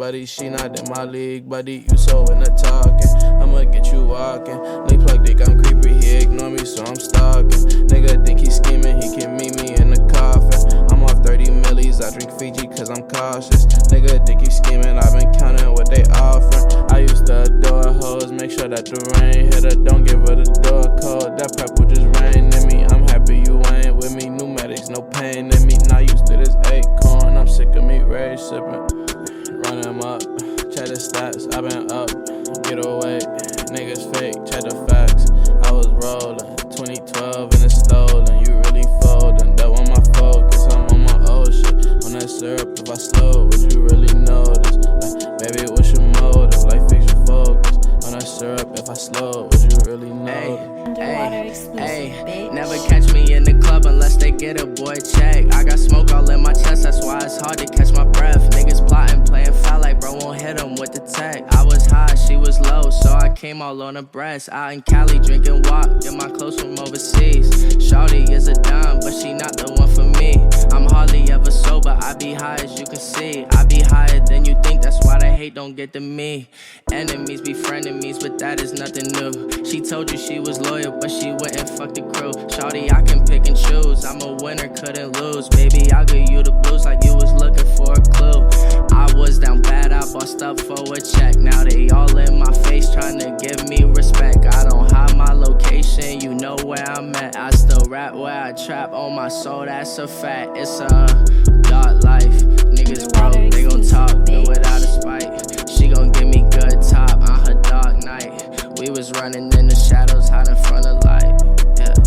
buddy. She not in my league, buddy. You so in the talking. I'ma get you walking. They plug dick, I'm creepy. He ignore me, so I'm stalking. Nigga think he scheming, he can meet me in the coffin. I'm off 30 millis, I drink Fiji cause I'm cautious. Nigga think he scheming, I've been counting what they offering. I used to adore hoes, make sure that the rain hit her. Don't give her the door code, that purple just rain in me. I'm happy you ain't with me, pneumatics, no pain in me. Not used to this acorn, I'm sick of meat rage sipping. Run them up, check the stats, I been up. Get away, niggas fake, check the facts. I was rolling, 2012 and it's stolen. You really folding, that one my focus. I'm on my old shit. On that syrup, if I slow, would you really notice? Like, baby, what's your motive? Like, fix your focus. On that syrup, if I slow, would you really notice? Ay, never catch me in the club unless they get a boy check. I got smoke all in my chest, that's why it's hard to catch my breath. Niggas plotting, playing foul like bro won't hit him with the tech. I was high, she was low, so I came all on her breast. Out in Cali drinking wop, get my clothes from overseas. Shawty is a dime, but she not the one for me. I'm hardly ever sober, I be high as you can see. I be higher than you think, that's why the hate don't get to me. Enemies be frenemies, but that is nothing new. She told you she was loyal, but she wouldn't fuck the crew. Shawty, I can pick and choose, I'm a winner, couldn't lose. Baby, I'll give you the blues like you was looking for a clue. I was down bad, I bossed up for a check. Now they all in my face, trying to give me respect. I don't hide my location, you know where I'm at. I still rap where I trap on my soul, that's a fact. It's a dark life, niggas broke, they gon' talk, do it out of spite. She gon' give me good top on her dark night. We was running in the shadows, hiding from the light, yeah.